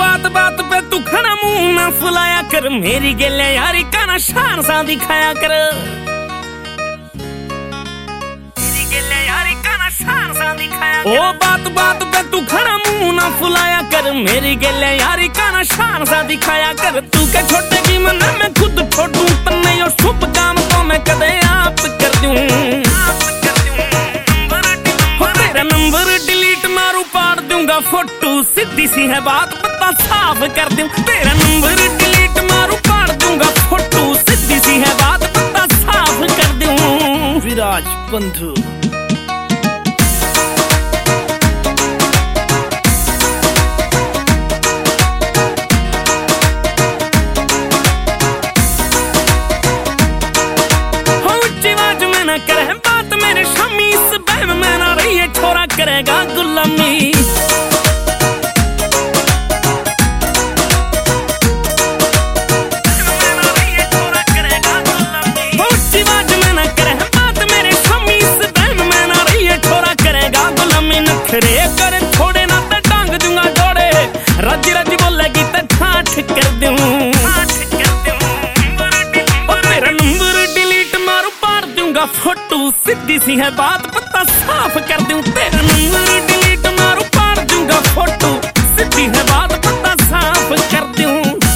बात बात पे तू खड़ा मुंह ना फुलाया कर, मेरी गेले यारी का ना शान सा दिखाया कर। मेरी गेले यारी का ना शान सा दिखाया कर। ओ बात बात पे तू खड़ा मुंह ना फुलाया कर, मेरी गेले यारी का ना शान सा दिखाया कर। तू के छोटे की मना मैं खुद छोड़ू तन्ने यो शुभ काम तो मैं कदे आप कर दूं। तेरा नंबर डिलीट मारू पाड़ दूंगा फोटो, सीधी सी है बात पता साफ कर दूं। तेरा नंबर डिलीट मारू पाड़ दूंगा फोटो, सीधी सी है बात पता साफ कर दूं। विराज बंधु करे बात मेरे शमी, इस बहम में ना रही है छोरा करेगा गुलामी। ऊंची आवाज में ना करे बात मेरे शमी, इस बहम में ना रही है छोरा करेगा गुलामी। नखरे करे छोड़े ना ते टांग दूंगा जोड़े, रजी रजी बोलेगी ते ठाठ कर दूं। फोटो सीधी सी है बात पता साफ कर दूं। तेरा नंबर डिलीट मारू पाड़ दूंगा फोटो, सीधी है बात पता साफ कर दूं।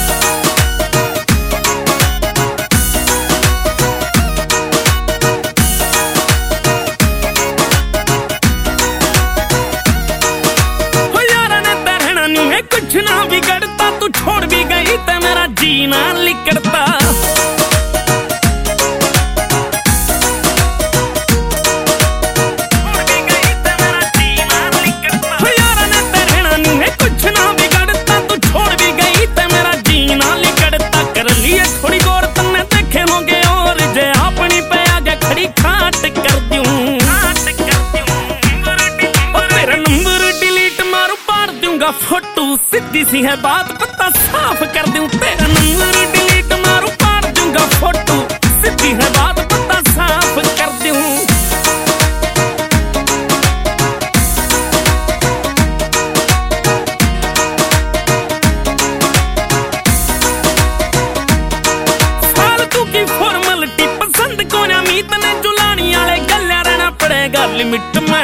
हो यारा ने रहना नहीं है कुछ ना बिगड़ता, तू छोड़ भी गई तो मेरा जीना लिकड़ता। फोटो सीधी सी है बात पता साफ कर दूं। तेरा नंबर डिलीट मारू पाड़ दूंगा फोटो, सीधी है बात पता साफ कर दूं। फालतू की फॉर्मेलिटी पसंद को ना मीत ने जुलानी वाले गल्ला रहना पड़ेगा लिमिट में।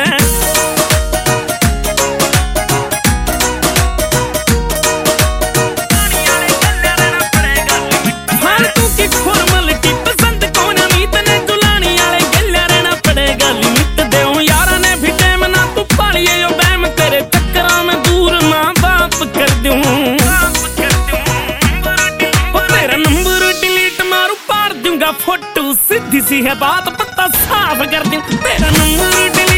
फोटो सीधी सी है बात पता साफ कर दूं। तेरा नंबर